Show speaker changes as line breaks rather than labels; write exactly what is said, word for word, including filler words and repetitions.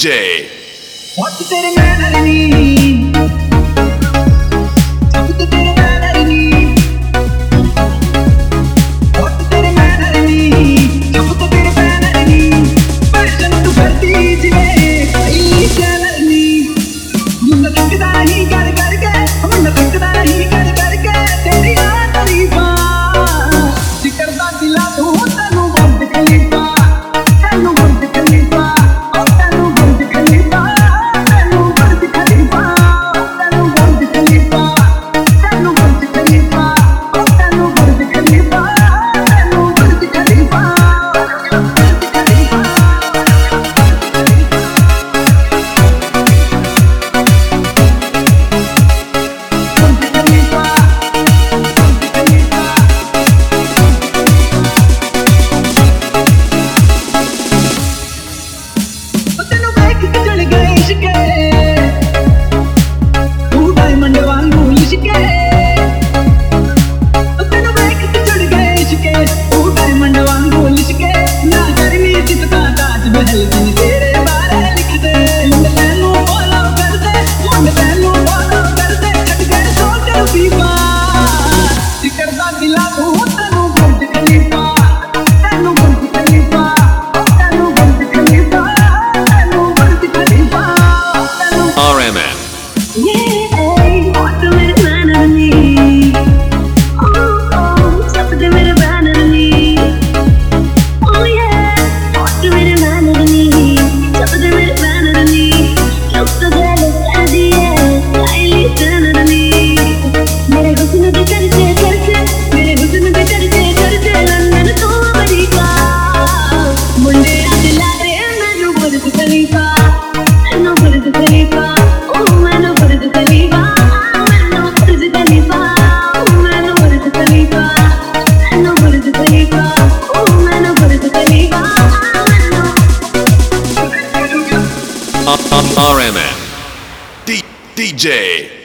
J.
What you say, man? I need. What you say, man? I need. What you say, man? I need. What you say, man? I need. Person to party today. I shall need. Munna तकदा नहीं कर कर के, मुन्ना तकदा नहीं कर कर के, तेरी तारीफा जिक्र दा दिला तू तैनू बंद खलीफा, तैनू बंद खलीफा, ओ तैनू बंद खलीफा, तैनू बंद खलीफा, तैनू बंद खलीफा, तैनू बंद खलीफा, ओ तैनू बंद खलीफा, तैनू बंद खलीफा, बंद खलीफा।
R M M D DJ